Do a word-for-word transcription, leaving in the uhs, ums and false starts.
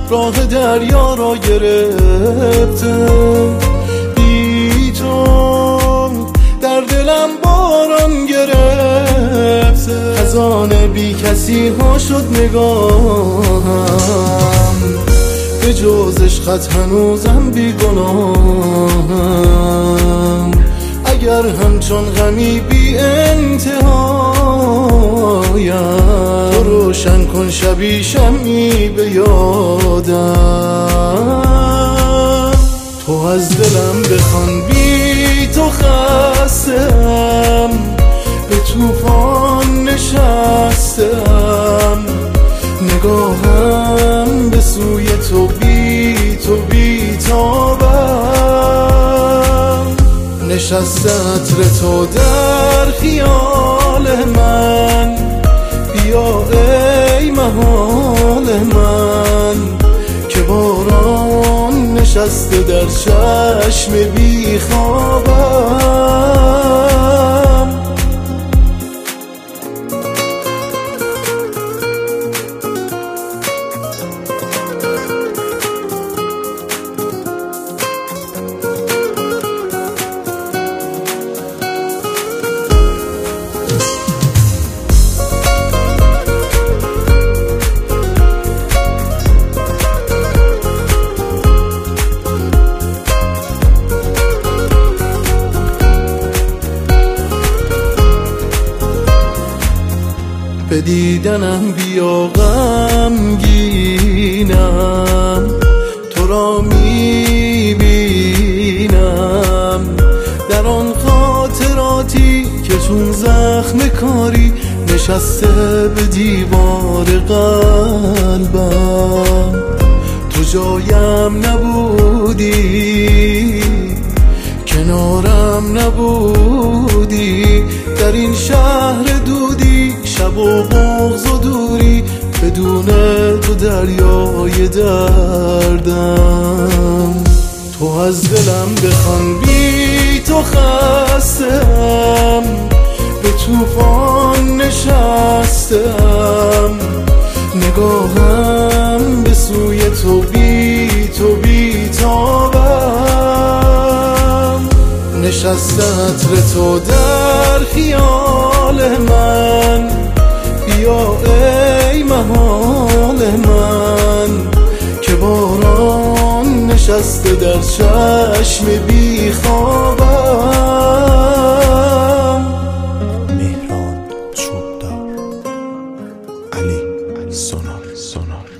راه دریا را گرفته. بی تو در دلم باران گرفته. خزان بی کسی ها شد نگاهم، به جز عشقت هنوزم بی گناهم. اگر همچون غمی بی انتهایم، تو روشن کن شبی شمعی به یادم. تو از دلم بخوان، بی تو خستم، به طوفان نشستم. نگاهم به سوی تو بی تو بی تابم. نشسته عطر تو در خیال من، بیا ای محال من، که باران نشسته در چشم بی خوابم. به دیدنم بیا غمگینم، تو را میبینم در آن خاطراتی که چون زخم کاری نشسته به دیوار قلبم. تو جایم نبودی، کنارم نبودی، در این شهر دودی، شب و بغض و دوری، بدون تو دریای دردم. تو از دلم بخوان، بی تو خستم، به طوفان نشستم. نگاهم به سوی تو بی تو بی تابم. نشسته عطر تو در خیال من، بیا ای محال من، که باران نشسته در چشم بی خوابم. مهران چوبدار، علی سونار سونار